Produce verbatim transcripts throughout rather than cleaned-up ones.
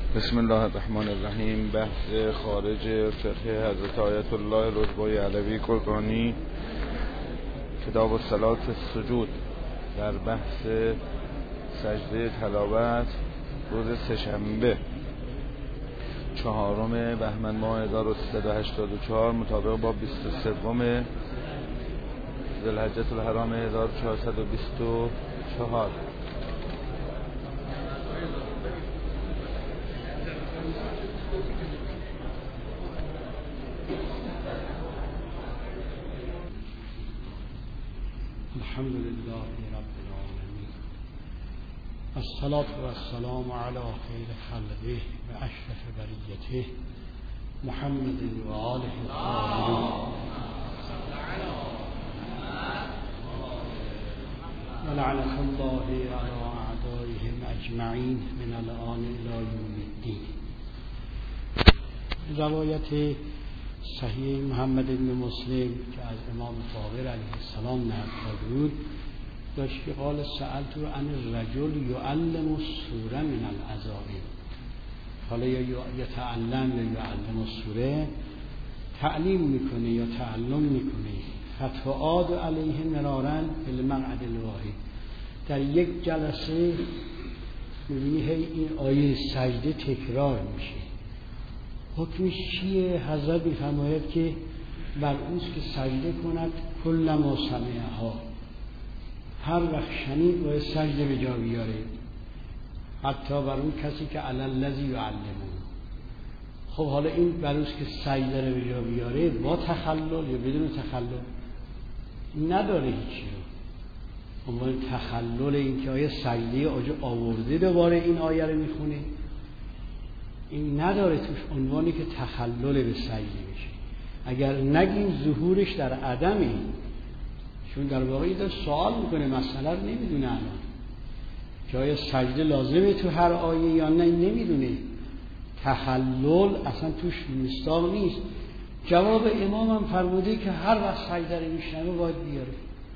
بسم الله الرحمن الرحیم. بحث خارج فقه حضرت آیت الله رتبای علوی گرگانی، کتاب الصلاة السجود، در بحث سجده تلاوت روز سه‌شنبه چهارم بهمن ماه هزار و سیصد و هشتاد و چهار مطابق با بیست و سوم ذوالحجة الحرام هزار و چهارصد و بیست و چهار. الحمد لله رب العالمين، الصلاة والسلام على خير خلقه وأشرف بريته محمد وآله الطاهرين، ولعنة الله على أعدائهم أجمعين من الآن إلى يوم الدين. روایت صحیح محمد بن مسلم که از امام باقر علیه السلام نقل بود داشت که قال سألت عن الرجل يعلم السوره من العزائم. حالا یا یتعلم یا یعلم السوره، تعلیم میکنه یا تعلم میکنه. فتعاد علیه مرارا فی المقعد الواحد، در یک جلسه میبینی هی این آیه سجده تکرار میشه. حکمش چیه؟ حضرت می‌فرماید که بر اوست که سجده کند کل ما سمعها، هر وقت شنید باید سجده به جا بیاره، حتی بر اون کسی که علی الذی یعلمون. خب حالا این بر اوست که سجده رو به جا بیاره با تخلل یا بدون تخلل نداره هیچی رو. عنوان تخلل این که آیه سجده آورده دوباره این آیه رو میخونه، این نداره توش عنوانی که تخلل به سجده بشه. اگر نگیم ظهورش در عدمه، چون در واقع داره سوال میکنه، مسئله رو نمیدونه الان که آیا سجده لازمه تو هر آیه یا نه، نمیدونه. تخلل اصلا توش مستاق نیست. جواب امام هم فرموده که هر وقت سجده رو میشنوه باید بیاره.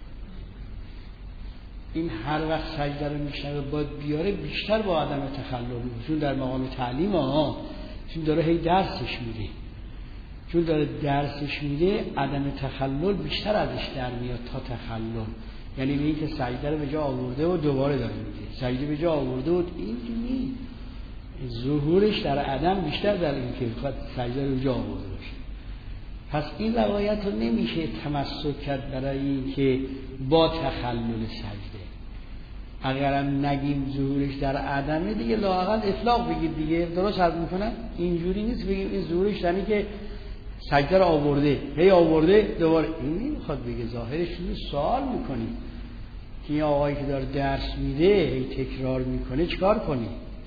این هر وقت سجده رو میشنوه باید بیاره بیشتر با عدم تخلل، چون در مقام تعلیم ها، چون داره هی درسش میده، چون داره درسش میده عدم تخلل بیشتر ازش در میاد تا تخلل. یعنی به این که سجده رو به جا آورده و دوباره داره میده، سجده به جا آورده و این نیست. ظهورش در عدم بیشتر در این که بخواد سجده رو به جا آورده باشه. پس این روایت رو نمیشه تمسک کرد برای این که با تخلل سجده. اگرم نگیم ظهورش در عدمه دیگه لااقل اطلاق بگید دیگه، درست حرف میکنن. اینجوری نیست بگیم این ظهورش یعنی که سجده رو آورده هی آورده دوباره، این نمیخواد بگه. ظاهرش رو سوال میکنی که این آقایی که داره درس میده هی تکرار میکنه چیکار کنی؟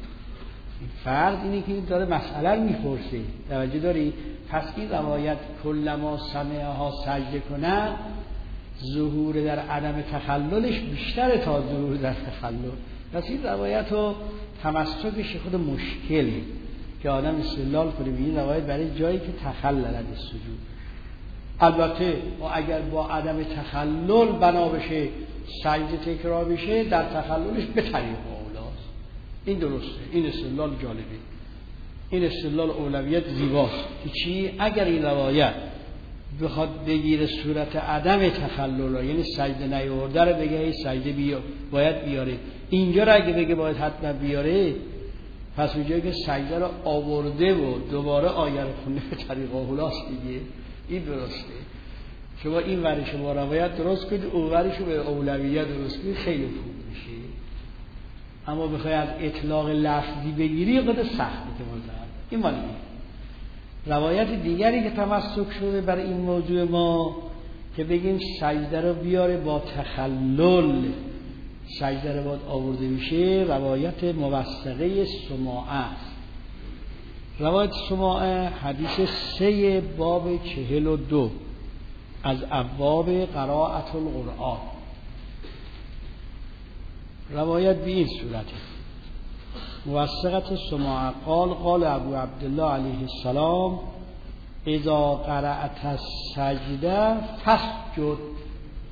فرض اینه که داره مسئله رو میپرسه، توجه داری؟ پس این روایت کلما سمعها سجده کنن، ظهور در عدم تخللش بیشتره تا ظهور در تخلل. پس این روایت رو تمسکش خود مشکله که آدم استدلال کنه به این روایت برای جایی که تخلل از سجود. البته و اگر با عدم تخلل بنا بشه سجده تکرار بشه، در تخللش به طریق اولاست. این درسته، این استدلال جالبه، این استدلال اولویت زیباست که چی؟ اگر این روایت بخواد بگیره صورت عدم تخلل، یعنی سجده نیاورده رو بگه سجده بیا باید بیاره، اینجا رو اگه بگه باید حتما بیاره، پس اونجایی که سجده رو آورده و دوباره آیه رو خونده به طریق اولاست دیگه. این درسته. شما این ورش با روایت درست کنید، اون ورش رو به اولویت درست کنید، خیلی خوب میشه. اما بخوای از اطلاق لفظی بگیری قد سختی که مزد. این مالی روایت دیگری که تمسک شده برای این موضوع ما که بگیم سجده رو بیاره با تخلل، سجده رو باید آورده میشه، روایت موثقه سماعه است. روایت سماعه حدیث سه باب چهل و دو از ابواب قراءت القرآن. روایت به این صورته: موثقت سماعه قال قال ابو عبدالله علیه السلام اذا قرأت السجده فاسجد،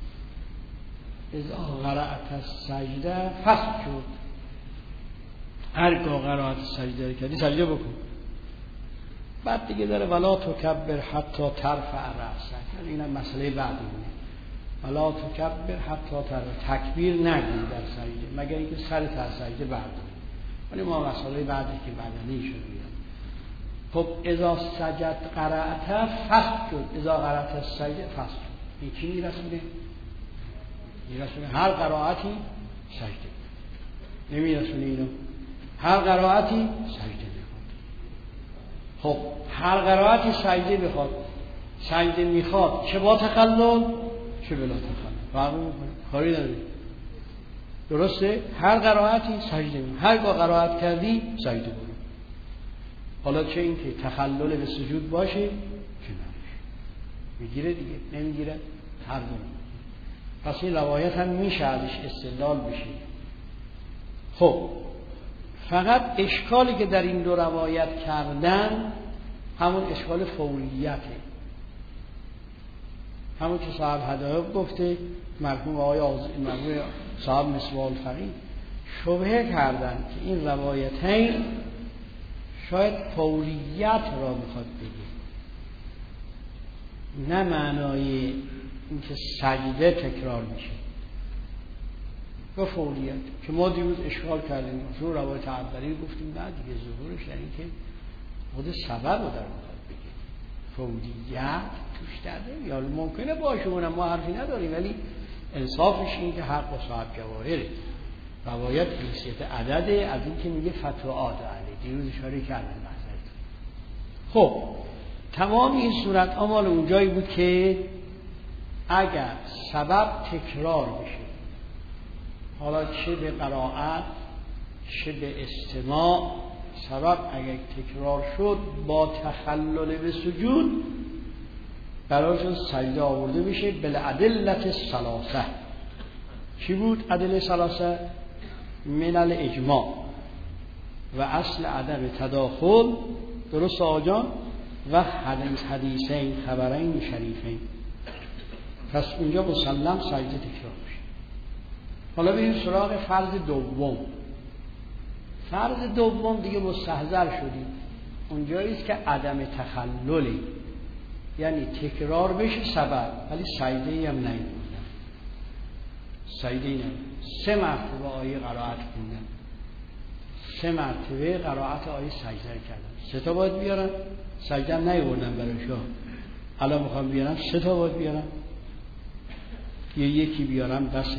اذا قرأت السجده فاسجد. هرگاه قرائت سجده کردی سجده بکن. بعد دیگه داره ولا تکبر حتی ترفع رأسک، یعنی اینم مسئله بعدی بود. ولا تکبر حتی ترفع، تکبیر نگوی در سجده مگر اینکه سر تا سجده برداری. ولی ما مسئله بعدی که بدنی شده میاد. خب اذا سجد قرأت فسجد، اذا قرأت سجده فسجد. این چی میرسونه؟ میرسونه هر قرائتی سجده، نمیرسونه اینو هر قرائتی سجده بخواد. خب هر قرائتی سجده بخواد، سجده میخواد چه با تخلل چه بلا تخلل، فرق میکنه، کاری نداره. درسته؟ هر قرائتی سجده میخواد، هرگاه قرائت کردی سجده برو. حالا چه این که تخلل به سجود باشه چه نباشه، میگیره دیگه نمیگیره هر دو. پس این روایت هم میشه ازش استدلال بشه. خب فقط اشکالی که در این دو روایت کردن همون اشکال فوریته، همون که صاحب هدایق گفته، مرحوم آقای مرحوم صاحب مصباح الفقیه شبهه کردن که این روایتین شاید فوریت را میخواد بگه، نه معنای اینکه سجده تکرار میشه و فوریت که ما دیروز اشکال کردیم. رو روایت اولی گفتیم بعد دیگه ظهورش یعنی که خود سبب رو در میخواد بگه، فوریت توش درده. یا ممکنه باشه اونم ما حرفی نداریم، ولی انصافش این که حق و صاحب جواهره. روایت حیثیت عدده از این که میگه فتوعات علی، دیروز اشاره کردن بحثت. خب تمام این صورت ها مال اونجایی بود که اگر سبب تکرار بشه، حالا چه به قرائت چه به استماع، سبب اگر تکرار شد با تخلل به سجود برایشون سجده آورده میشه. بالادلة الثلاثه. چی بود ادله ثلاثه؟ من الاجماع و اصل عدم تداخل، درست آجان، و حدیث حدیثین خبرین شریفین. پس اونجا مسلم سجده تکرار میشه. حالا بریم سراغ فرض دوم. فرض دوم دیگه مستحضر شدیم، اونجاییست که عدم تخللی، یعنی تکرار بشه سبب ولی سجده‌ای هم نمی‌کنن، سجده‌ای نمی‌کنن. سه مرتبه آیه قرائت خوندن، سه مرتبه قرائت آیه سجده کردن. سه تا باید بیارن، سجده هم نیاوردن براشون. الان میخوام بیارم سه تا باید بیارم یا یکی بیارم بسه؟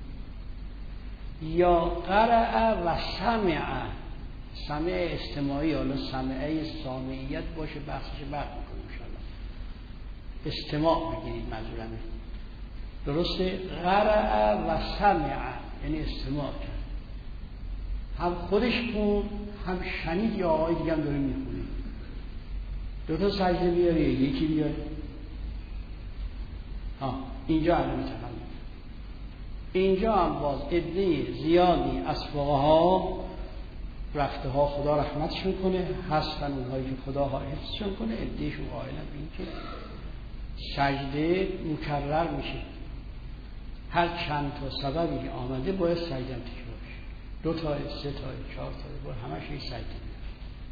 یا قرأ و سمع، سمع استماعی، حالا سمعه سامعیت باشه بحثش بعد میکنم انشاءالله. استماع بگیرید منظورمه، درسته؟ قرأ و سمع یعنی استماع کرد، هم خودش خون هم شنید یا آقای دیگه هم داره میخونه. دو تا سجده بیاره یکی بیاره. ها اینجا علم تفهم. اینجا هم باز عده زیادی از فقها رفته ها خدا رحمتشون کنه، هستن اونهایی که خدا حفظشون کنه، عدهشون قائلن به این که سجده مکرر میشه، هر چند تا سببی که آمده باید سجده تکرار بشه، دو تا سه تا چهار تا باید همش این سجده میشه.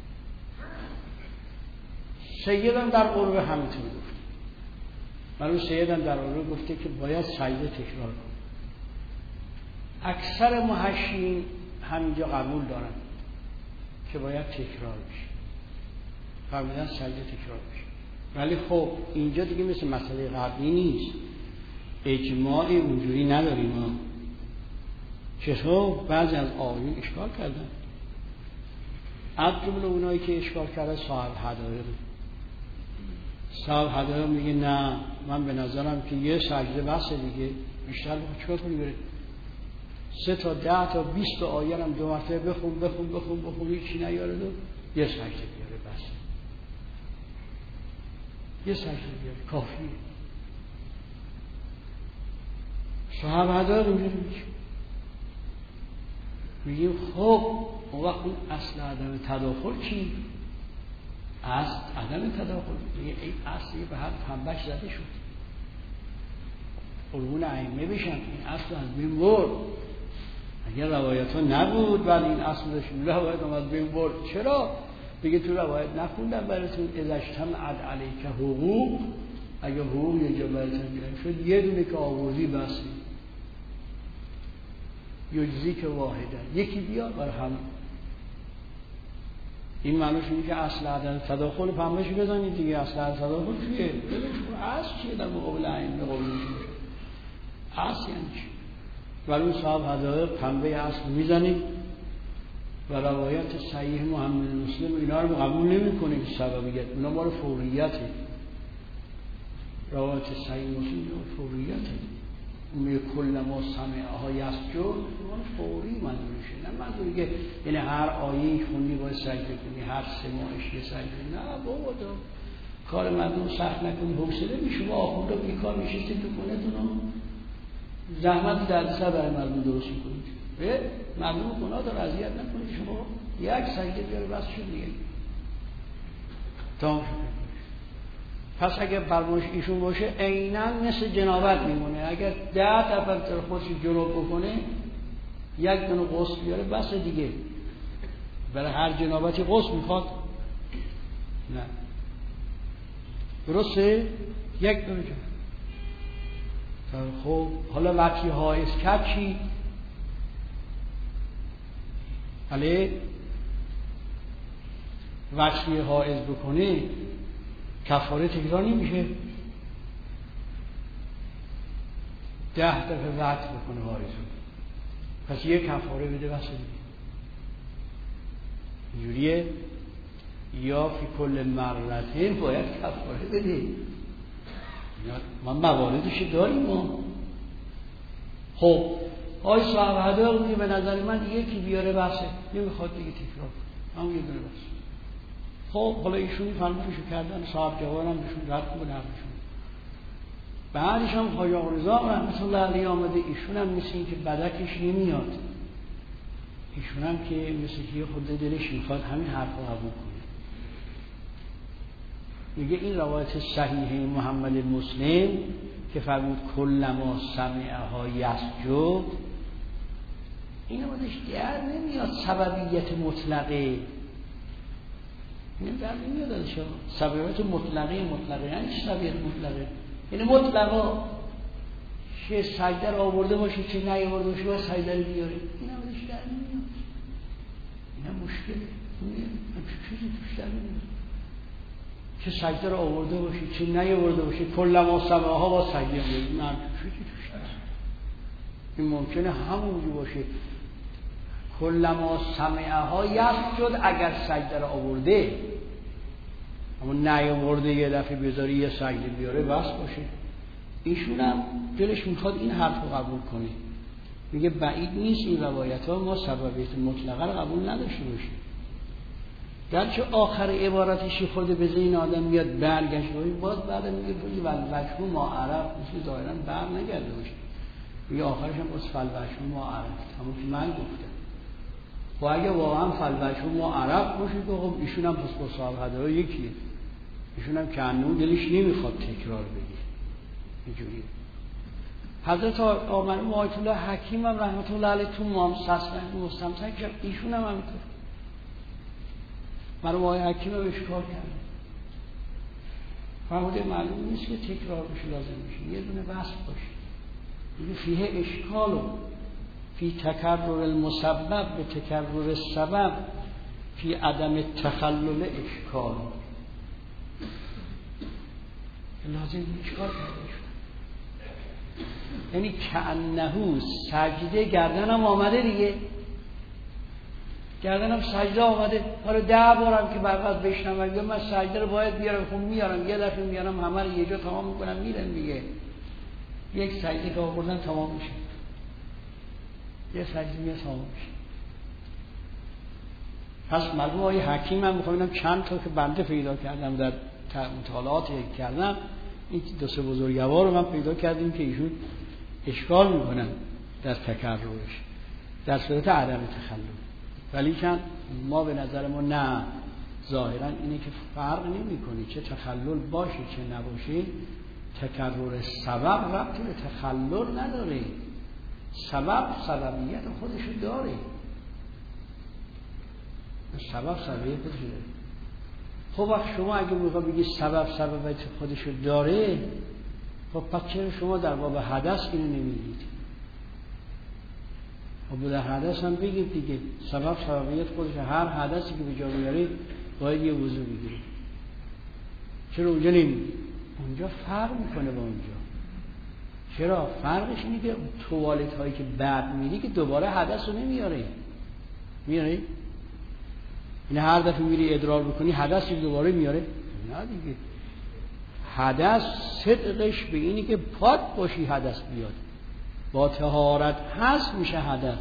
سیدم در قرب همینطور گفت، من سیدم در قرب گفته که باید سجده تکرار کنه. اکثر محشین همینجا قبول دارن که باید تکرار بشه، فرمودن سجده تکرار بشه. ولی خب اینجا دیگه مثل مسئله قبلی نیست، اجماع اونجوری نداریم ها. چطور؟ بعضی از آقایون اشکال کردن، از جمله اونایی که اشکال کردن صاحب هدایق. صاحب هدایق میگه نه، من به نظرم که یه سجده بسه دیگه، بیشتر بخون چکار کنی بره سه تا ده تا بیست تا آیه هم دو مرتبه بخون بخون بخون بخون هیچی نیاره دو یه سجده بیاره بس، یه سجده بیاره کافیه. صاحب هدایق اینجوری میگه، میگیم خب اون وقت اون اصل عدم تداخل چی؟ اصل عدم تداخل میگه این اصلی به هر پنبش زده شد، قربون ائمه بشن، این اصل از بین برد. اگر روایت ها نبود ولی این اصل داشتیم روایت آمد به این برد چرا؟ بگه تو روایت نخوندم براتون اذا اجتمعت علیک حقوق، اگه حقوق یه جا براتون جمع شد یه دونه که آوردی بسی یجزی که واحده یکی بیار برای هم. این معنیش اینه که اصل عدم تداخل پنبهش بزنید دیگه. اصل عدم تداخل چیه؟ اصل چیه در مقابل این مقابل میشه؟ اصل یعنی چی؟ ولی اون صاحب حدایق پنبه اصل میزنید و روایت صحیح محمد مسلم اینا رو قبول نمی کنه که سببیت، اینا مال فوریته. روایت صحیح مسلم فوریته، اون کل ما سمعها یسجد مال فوری منظورشه، نه منظوری که یعنی هر آیه خوندی باید سجده کنی، هر سه ماهش یه سجده. نه بابا تو کار مردم سخت نکنی، حوصله میشه با آخونده بی کار میشستی تو خونه‌تون زحمت در سر برای مردم درست میکنید. به مردم گناه داره اذیت نکنید، شما یک سجده بیاره بس شد دیگه تمام شد. پس اگر فرمایش ایشون باشه عیناً مثل جنابت میمونه. اگر ده دفعه خودش جنوب بکنه یک دونه غسل بیاره بس دیگه. برای هر جنابتی غسل میخواد؟ نه. درسته؟ یک دونه جنابت. خب حالا وقتی حائض کرد چی؟ بله وقتی حائض بکنه کفاره تکرار نمیشه؟ ده دفعه وقت بکنه حائض رو، پس یه کفاره بده بس دیگه. اینجوریه یا فی کل مرتين باید کفاره بده. ما مواردش داریم ما. خب آی صاحب حدایق میگه به نظر من یکی بیاره بسه، نمیخواد دیگه تکرار کنه، همون یه دونه بس. خب حالا ایشونی فرمایشو کردن، صاحب جوانم بهشون رد کنه حرفشون. بعدش هم خواجه آقا رضا رحمت الله علیه آمده، ایشون هم مثل این که بدکش نمیاد، ایشون هم که مثل که خود دلش میخواد همین حرفو قبول کنه. میگه این روایت صحیح محمد مسلم که فرمود کلما سمعها یسجد، این بودش در نمیاد سببیت مطلقه، این در نمیاد ازش سببیت مطلقه. مطلقه یعنی چی سببیت مطلقه؟ یعنی مطلقا چه سجده رو آورده باشه چه نیاورده باشه باید سجده رو بیاره، این بودش در نمیاد. این هم مشکله، چیزی توش در نمیاد. چه سجده رو آورده باشی چه نیاورده باشی کلما سمعها با سجده میاد، نه چیزی توش هست. این ممکنه همونجور باشه کلما سمعها یسجد اگر سجده رو آورده، اما نیاورده یه دفعه بذاری یه سجده بیاره بس باشه. ایشون هم دلش میخواد این حرف رو قبول کنه، میگه بعید نیست این روایت ها ما سببیت مطلقه رو قبول نداشته باشیم. گرچه آخر عبارتشی خود به ذهن آدم میاد برگشت باید باز بعد میگه بودی والوجه ما عرف مثل دایران بر نگرده باشه، میگه آخرش هم باز فالوجه ما عرف همون که من گفتم. و اگه واقعا فالوجه ما عرف باشه که خب ایشون هم پس با صاحب حدایق یکیه، ایشون هم که انو دلش نمیخواد تکرار بگه اینجوریه. حضرت آمنو آیت الله حکیم هم رحمت الله علیه تو مستمسک کرد، ایشون هم همینطور مرحوم آقای حکیم رو اشکال کرد، فرموده معلوم نیست که تکرار بشه لازم میشه یه دونه وصف باشه. میگه فیه اشکالو فی تکرر المسبب به تکرر السبب فی عدم تخلل اشکال، لازم اشکال کرده شد. یعنی کأنه سجده گردنم آمده دیگه، گردنم سجده آمده، حالا ده بارم که برقصد بشنم یا من سجده رو باید بیارم، خب میارم یه دفعه میارم همه رو یه جا تمام میکنم میرم دیگه. یک سجده که آوردن تمام میشه، یه سجده میاد تمام میشه. پس مرحوم آقای حکیم من میخوام ببینم چند تا که بنده پیدا کردم در مطالعات کردم، این دو سه بزرگوار رو من پیدا کردیم که ایشون اشکال میکنن در تکررش در صورت عدم تخلل، ولی که ما به نظر ما نه، ظاهرا اینه که فرق نمی کنی چه تخلل باشه چه نباشه، تکرر سبب ربطی به تخلل نداره. سبب سببیت خودشو داره، سبب سببیت خودشو داره. خب وقت شما اگه میخواد بگی سبب سببیت خودشو داره، خب پس چرا شما در باب حدث اینو نمیگید؟ خب در حدث هم بگید دیگه، سبب سببیت خودش، هر حدثی که به جا میاره باید یه وضو بگیره. چرا اونجا نمیگید؟ اونجا فرق میکنه با اونجا. چرا؟ فرقش اینه که توالت هایی که بعد میری که دوباره حدث رو نمیاره. میاره؟ این هر دفعه میری ادرار بکنی حدثی دوباره میاره؟ نه دیگه. حدث صدقش به اینی که پاک باشی حدث بیاد. با طهارت هست میشه حدث.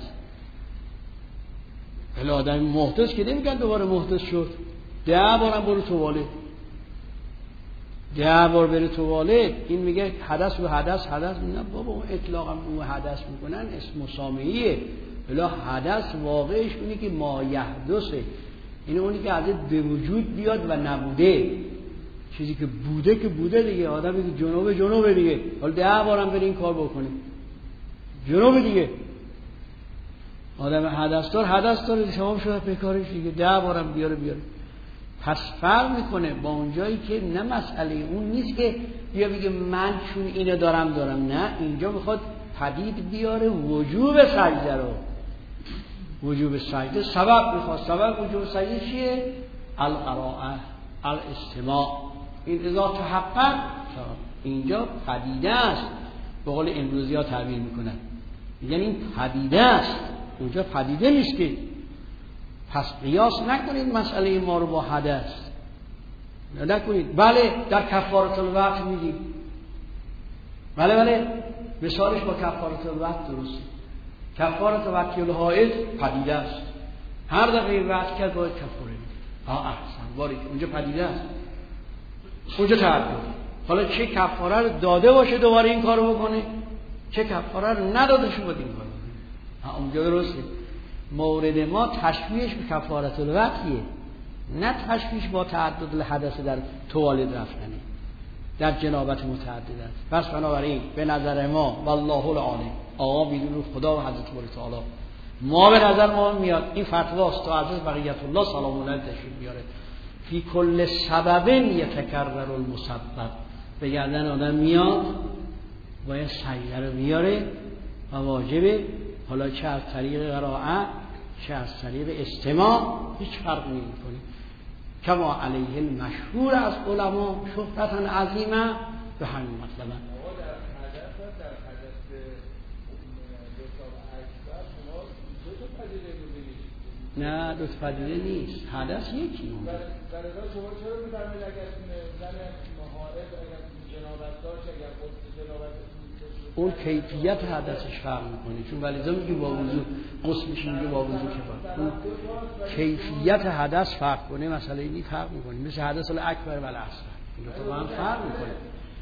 ولی آدم محدث که نمیگن دوباره محدث شد. ده بارم برو توالت. ده بار بره توالت، این میگه حدث و حدث حدث. نه بابا اون اطلاقا اون حدث میکنن اسم مسامعیه. ولی حدث واقعش اونی که ما یحدثه، این اونی که ازت به وجود بیاد و نبوده. چیزی که بوده که بوده دیگه. آدم میگه جنوب جنوب دیگه، حالا ده بارم بره این کار بکنه جنوب دیگه. آدم حدث دار حدث داره تمام شده به کارش دیگه، ده بارم بیاره بیاره. پس فرق میکنه با اون جایی که نه مسئله اون نیست که بیا بگه من چون اینو دارم دارم، نه، اینجا میخواد پدید بیاره وجوب سجده رو. وجوب سجده سبب میخواد. سبب وجوب سجده چیه؟ القراءه، الاستماع. این اذا تحقق اینجا پدیده است. به قول امروزی ها تعبیر میکنن، یعنی این پدیده است، اونجا پدیده نیست که. پس قیاس نکنید مسئله ما رو با حدث نکنید. بله در کفارة الوقت میگیم، بله بله مثالش با کفارة الوقت درسته. کفارة وقت الحائض پدیده است، هر دفعه وقت کرد باید کفاره میده. آه احسن باری اونجا پدیده است، اونجا تعدد. حالا چه کفاره رو داده باشه دوباره این کارو بکنه، چه کفاره رو نداده شو باید این کارو بکنه. ها اونجا درسته. مورد ما تشبیهش به کفارة الوقتیه، نه تشبیهش با تعدد الحدث در توالد رفتنه، در جنابت متعدد است. پس بنابراین به نظر ما والله العالم، آقا میدونه خدا و حضرت باری تعالی، ما به نظر ما میاد این فتواست تا حضرت بقیت الله سلام الله تشریف بیاره، فی کل سبب یتکرر المسبب. به گردن آدم میاد باید سجده رو بیاره و واجبه، حالا چه از طریق قرائت چه از طریق استماع هیچ فرق نمی‌کنه. کما علیه المشهور از علما شهرتا عظیمه به همین مطلب. نه دو تا پدیده نیست، حدث یکی. در ازای شما چرا می‌فرمایید اگر زن مهارب اگر جنابت داشت اگر قصد جنابت اون کیفیت حدثش فرق میکنه، چون ولیزا میگه با وضو غسل میشه، میگه با وضو کفایت. اون کیفیت حدث فرق کنه، مسئله اینی فرق میکنه، مثل حدث الاکبر و الاصغر این دو تا با هم فرق میکنه.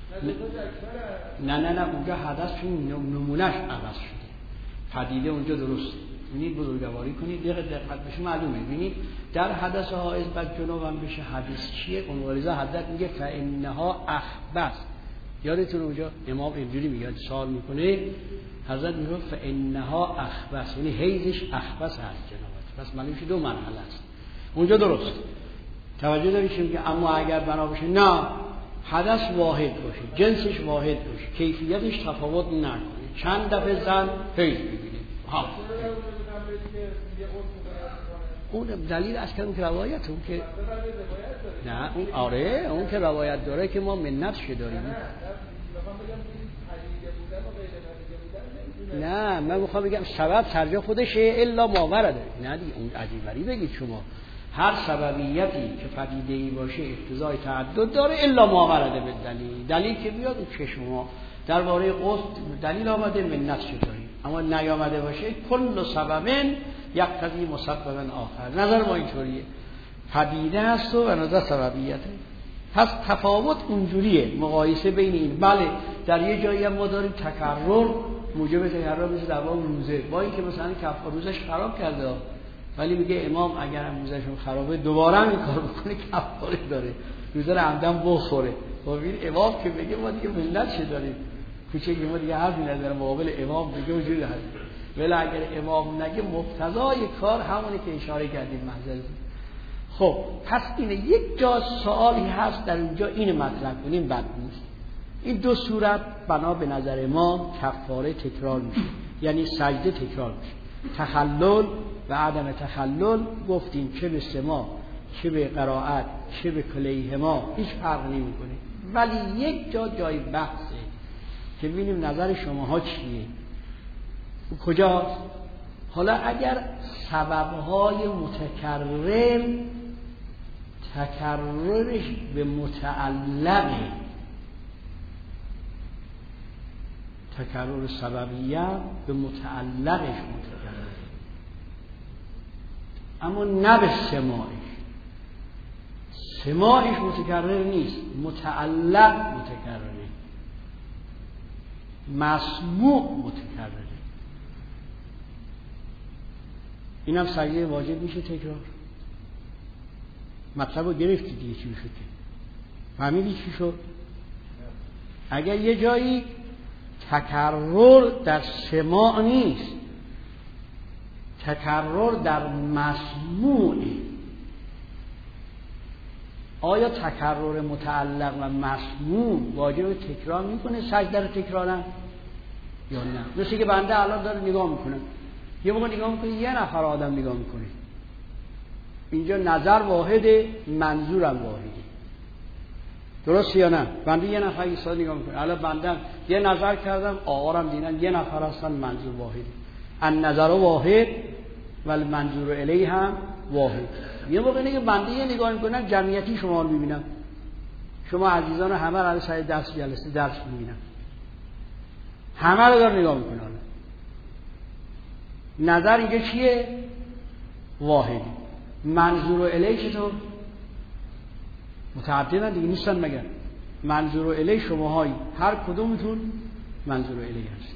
نه نه نه اونجا حدث چون نمونهش عوض شده، پدیده اونجا درسته. ببینید بزرگواری کنید، دقیق دقت بشه معلومه. ببینید در حدث حائض بعد جناب هم بشه حدیث چیه؟ اون ولیزا حدث میگه فانها اخبث. یادتون اونجا امام اینجوری میاد سوال میکنه، حضرت میگه فانها اخبث، یعنی حیضش اخبث هست جنابت. پس معلومه دو مرحله است اونجا، درست توجه دارید که اما اگر بنا بشه نه حدث واحد باشه، جنسش واحد باشه، کیفیتش تفاوت نکنه، چند دفعه زن حیض بگیره، ها اون دلیل اصلا اون که روایت اون که نه اون آره اون که روایت داره که ما منتش داریم. نه من میخوام بگم سبب سرجا خودشه الا ما ورده. نه دیگه اون عجیبری بگید شما هر سببیتی که پدیده‌ای باشه اقتضای تعدد داره الا ما ورده به دلیل. دلیل که بیاد اون چشم ما درباره قصد دلیل آمده منتش داریم، اما نیامده باشه کل سببن یقتضی مسببا آخر. نظر ما اینطوریه، پدیده هست و نظر سببیته. پس تفاوت اونجوریه، مقایسه بین این. بله در یه جایی هم ما داریم تکرر موجب تکرر، مثل در باب روزه، با اینکه مثلا کفاره روزش خراب کرده ولی میگه امام اگر هم روزشون خرابه دوباره این کار بکنه کفاره داره، روزه رو عمدن بخوره. خب این امام که میگه ما دیگه ملت چه داریم؟ کوچه ما دیگه حرفی نداره مقابل امام دیگه وجود هست، ولی اگر امام نگه مقتضای کار همونی که اشاره کردیم محضر. خب پس اینه یک جا سوالی هست در اینجا این مطلب کنیم بد نیست. این دو صورت بنا به نظر ما کفاره تکرار میشه، یعنی سجده تکرار میشه. تخلل و عدم تخلل گفتیم چه به سما چه به قرائت چه به کلیهما هیچ فرق نمیکنه، ولی یک جا جای بحثه که ببینیم نظر شماها چیه. کجاست؟ حالا اگر سببهای متکرر تکررش به متعلقه، تکرر سببیه به متعلقش متکرره، اما نه به سماعش. سماعش متکرر نیست، متعلق متکرره، مسموع متکرره. اینم سجده واجب میشه تکرار. مطلب رو گرفتی دیگه چی شد؟ فهمیدی چی شد؟ اگر یه جایی تکرر در سماع نیست، تکرر در مسموعه، آیا تکرر متعلق و مسموع واجب تکرار میکنه سجده رو تکرارن یا نه؟ مثل که بنده الان داره نگاه میکنه، یه موقع نگاه میکنه یه نفر آدم نگاه میکنه، اینجا نظر واحده منظورم واحده، درست یا نه؟ بنده یه نفر ایستاده نگاه میکنه، الان بنده یه نظر کردم آقارم دیدن یه نفر هستن منظور واحده، النظر واحد ولی منظور الیه هم واحد. یه موقع اینه که بنده یه نگاه میکنم جمعیتی شما رو میبینم، شما عزیزان همه رو سر درس جلسه درس میبینم، همه رو دار نگاه میکنه، نظر اینجا چیه؟ واحدی. منظور الیه چطور؟ متعددن دیگه نیستن مگر؟ منظور الیه شماهایی هر کدومتون منظور الیه هست،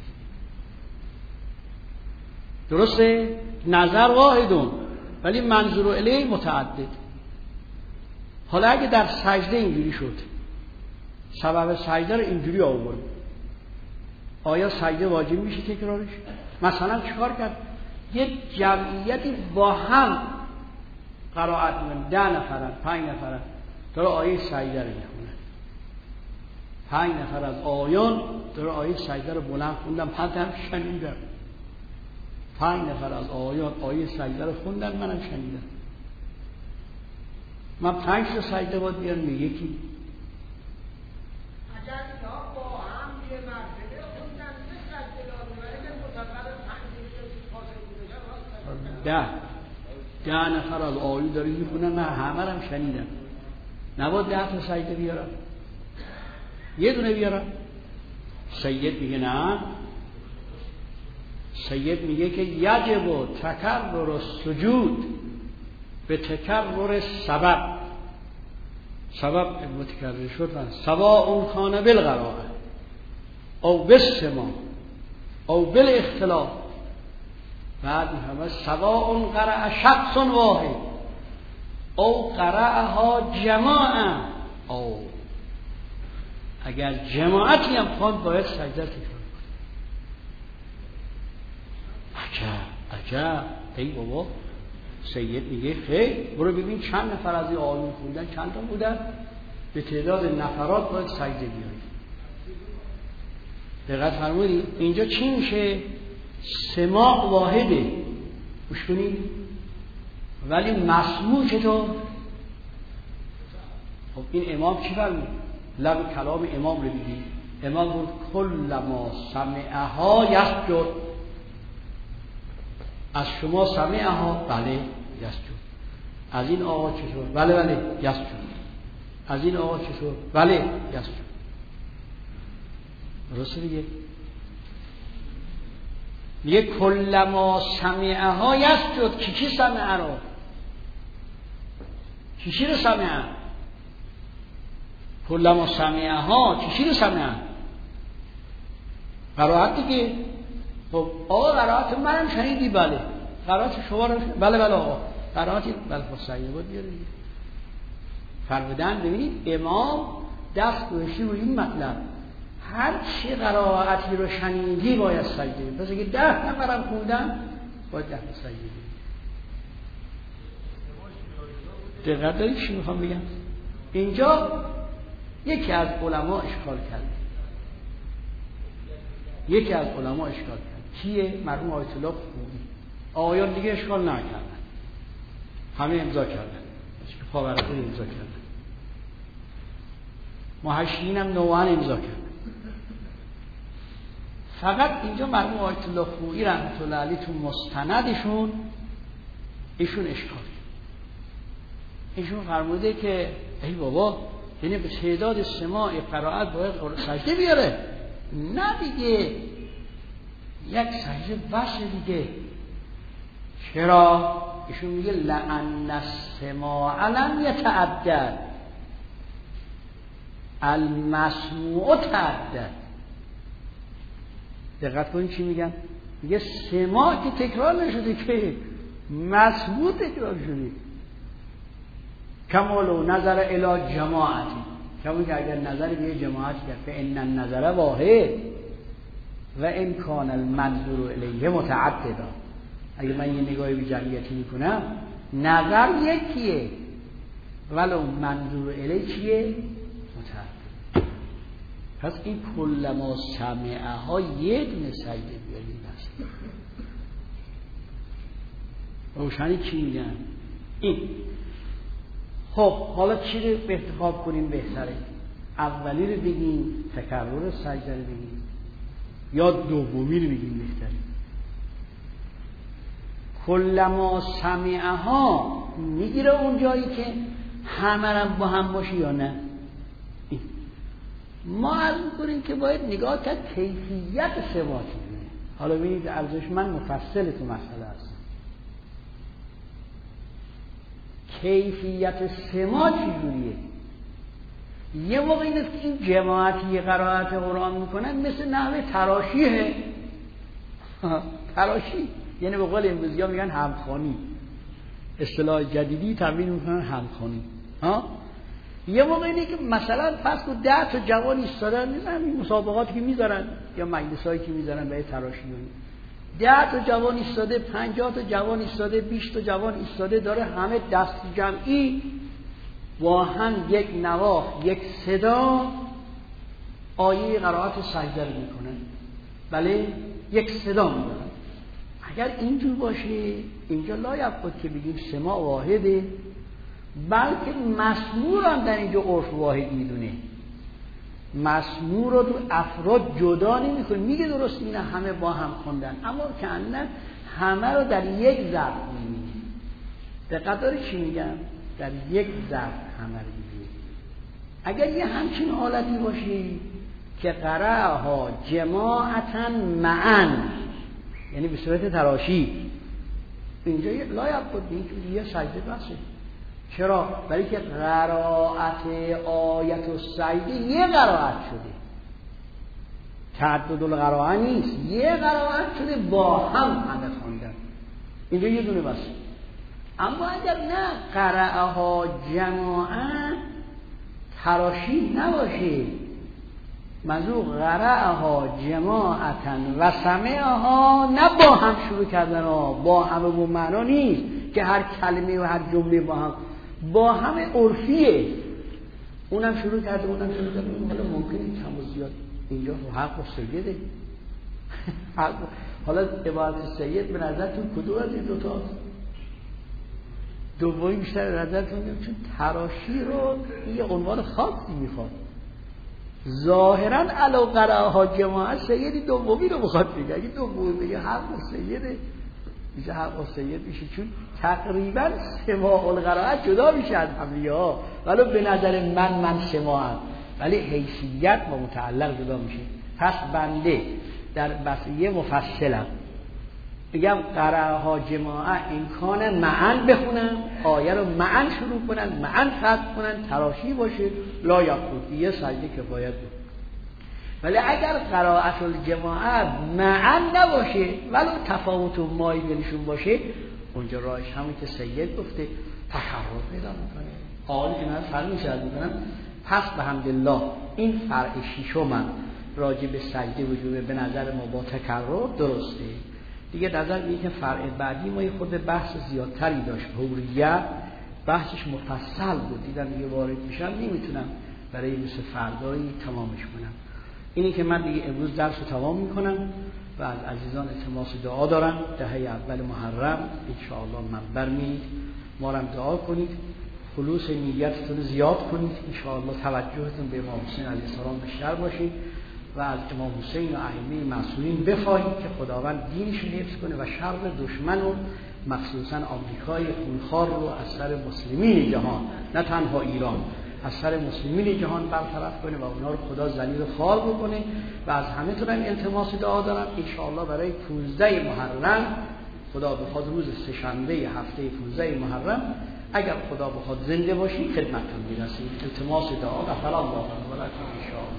درسته؟ نظر واحدون ولی منظور الیه متعدد. حالا اگه در سجده اینجوری شد، سبب سجده رو اینجوری آورد، آیا سجده واجب میشه تکرارش؟ مثلا چیکار کرد؟ یک جمعیتی با هم قرائت میکنن، ده نفرن پنج نفرن داره آیه سجده رو میخونن، پنج نفر از آیان داره آیه سجده رو بلند خوندن، من هم شنیدم، پنج نفر از آیات آیه سجده رو خوندن منم شنیدم، من پنج تا سجده باید بیارم به یکی. اگر اینا با هم یه مرتبه خوندن یه سجده لازم ولی که متفر پنج دیگه فاصله ده ده نفر از آیه داره میخونن، من همه هم شنیدم، نباید ده تا سجده بیارم، یه دونه بیارم. سید میگه نه، سید میگه که یجب و تکرر سجود به تکرر سبب، سبب متکرر شد سواء کان بالقراءه او بالسماع او بالاختلاف، بعد همه سواء قرأ شخص واحد او قرأها جماعه، او اگر جماعتی هم خواند باید سجده تکرار. عجب عجب ای بابا. سید میگه خیر برو ببین چند نفر از این آیون خوندن، چند تا بودن، به تعداد نفرات باید سجده بیاری. دقت فرمودید اینجا چی میشه؟ سماع واحده، گوش کنید، ولی مسموع چطور؟ خب این امام چی فرمود؟ لب کلام امام رو بگید، امام بود کل ما سمعها یسجد، از شما سمعها بله یسجد، از این آقا چطور؟ بله بله یسجد، از این آقا چطور؟ بله یسجد. درسته دیگه؟ میگه کل ما سمعها یسجد، کی کی سمعه رو؟ کی کی رو سمعه؟ کل ما سمعها کی کی رو سمعه؟ قرائت دیگه. خب آقا قرائت منم شنیدی؟ بله. قرائت شما رو بله بله آقا قرائت بله خب سعیه بود بیاره دیگه. فرمودن ببینید امام دست گوشی و این مطلب هر چه قرائتی رو شنیدی باید سجده. پس اگه ده نفرم خوندن باید ده سجده. دقت دارید چی میخوام بگم؟ اینجا یکی از علما اشکال کرد. یکی از علما اشکال کرد. کیه؟ مرحوم آیت الله خوبی. آقایان دیگه اشکال نکردن. همه امضا کردن. که پاورقی امضا کردن. محشیین هم نوعاً امضا کردن. فقط اینجا مرحوم آیت الله خویی رحمت الله علیه تو مستندشون ایشون اشکال کرد. ایشون فرموده که ای بابا یعنی به تعداد سماع قرائت باید سجده بیاره؟ نه دیگه، یک سجده بس دیگه. چرا؟ ایشون میگه لأن السماع لم یتعدد المسموع تعدد. دقت کنید چی میگم؟ میگه سماع که تکرار نشده که مسموع تکرار شده. کمالو نظر الی جماعتی، کمون که اگر نظر به جماعت کرد فإن النظر واحد و ان کان المنظور الیه متعددا. اگر من یه نگاهی به جمعیتی میکنم نظر یکیه ولو منظور الیه چیه؟ متعدد. پس این کل ما سمعه ها یه دونه سجده بیاریم بس. روشنی چی میگن؟ این خب حالا چی رو انتخاب کنیم بهتره؟ اولی رو بگیم تکرر سجده رو بگیم یا دومی رو بگیم بهتره؟ کل ما سمعه ها میگیره اون جایی که همه هم با هم باشه یا نه؟ این. ما عرض میکنیم که باید نگاه کرد کیفیت سماع چیزونه. حالا ببینید ارزش من مفصل تو مسئله هست. کیفیت سماع چجوریه؟ یه موقع این است که این جماعتی قرائت قرآن میکنن مثل نحوه تراشیه. تراشی یعنی به قول امروزی ها میگن همخوانی، اصطلاح جدیدی تبیین میکنن همخوانی. ها یه موقع اینه که مثلا فرض کن ده تا جوان ایستادن، میذارن این مسابقاتی که میذارن یا مجلسایی که میذارن برای تراشی، ده تا جوان ایستاده، پنجاه تا جوان ایستاده، بیست تا جوان ایستاده، داره همه دست جمعی با هم یک نواخ یک صدا آیه قرائت سجده رو میکنن. بله یک صدا میدارن. اگر اینجور باشه اینجا لا یبقى که بگیم سماع واحده، بلکه مسموع هم در اینجا عرف واحد میدونه. مسموع رو تو افراد جدا نمیکنه، میگه درست اینه همه با هم خوندن، اما کأنه همه رو در یک ظرف میبینه. دقت داری چی میگم؟ در یک ظرف همه رو میبینه. اگر یه همچین حالتی باشه که قرأها جماعتاً معاً، یعنی به صورت تراشی، اینجا لا یبقى اینجوری یه سجده بسه. چرا؟ برای که قرائت آیت و سجده یه قرائت شده، تعدد القرائه نیست، یه قرائت شده با هم همه خوندن. اینجا یه دونه بس. اما اگر نه قرائه ها جماعت تراشی نباشه، منظور قرائه ها جماعتن و سمعه ها نه با هم شروع کردن ها، با همه با معنا نیست که هر کلمه و هر جمله با هم، با همه عرفیه. اونم شروع کرده اونم شروع کرده. حالا ممکنه کم و زیاد اینجا حق و سیده. حالا عبارت سید به نظرتون کدوم از این دوتا هست؟ دومی بیشتر به نظرتون میاد چون تراشی رو یه عنوان خاصی میخواد. ظاهراً علا قرائه ها جماعت سیدی دومی رو بخواد بگه. اگه دومی بگه حق و سیده میشه حق و سید میشه، چون تقریبا سماع القرائه جدا میشه از حملیه ها، ولو به نظر من من سماعم، ولی حیثیت و متعلق جدا میشه. پس بنده در بسیه مفصلم بگم قرائه ها جماعه امکان معن بخونن، آیه رو معن شروع کنن، معن ختم کنن، تراشی باشه، لا یبقى یه سجده کفایت بود. ولی اگر قرائت الجماعه معن نباشه ولو تفاوت و مای بینشون باشه، اونجا راهش همون که سید گفته تکرر پیدا میکنه. حالی که من فرق میشه میکنم. پس به حمدالله این فرع شیشم راجع به سجده وجوب به نظر ما با تکرار درسته دیگه. نظر اینه که فرع بعدی ما یه خود بحث زیادتری داشت، حوریت بحثش مفصل بود، دیدم دیگه وارد میشم نمیتونم برای مثل فردایی تمامش کنم. اینی که من دیگه امروز درس رو تمام میکنم و از عزیزان التماس دعا دارم دهه اول محرم انشاءالله منبر میید ما رو دعا کنید، خلوص نیتتون زیاد کنید، انشاءالله توجهتون به امام حسین علیه السلام بیشتر باشید و از امام حسین و ائمه معصومین بخواهید که خداوند دینش رو حفظ کنه و شر دشمن و مخصوصا آمریکای خونخوار رو از سر مسلمین جهان، نه تنها ایران، از سر مسلمین جهان برطرف کنه و اونا رو خدا ذلیل و خوار بکنه. و از همه تون التماس دعا دارم انشاءالله برای پانزده محرم، خدا بخواد روز سه‌شنبه هفته پانزده محرم اگر خدا بخواد زنده باشیم خدمتتون میرسیم. التماس دعا غفر الله لنا و لکم ان شاء الله.